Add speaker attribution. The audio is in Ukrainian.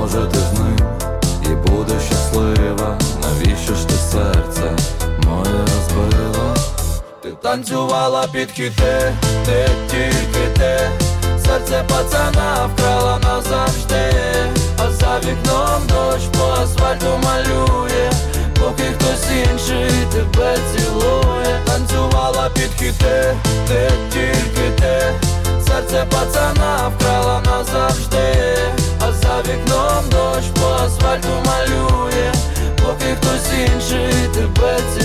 Speaker 1: може ти з ним і будеш щаслива. Навіщо ж ти серце моє розбила? Ти танцювала під хіти, ти тільки ти. Серце пацана вкрала назавжди. А за вікном дощ по асфальту малює, поки хтось інший тебе цілує. Танцювала під хіти, ти тільки ти. Серце пацана вкрала назавжди. А за вікном дощ по асфальту малює, поки хтось інший тебе цілує.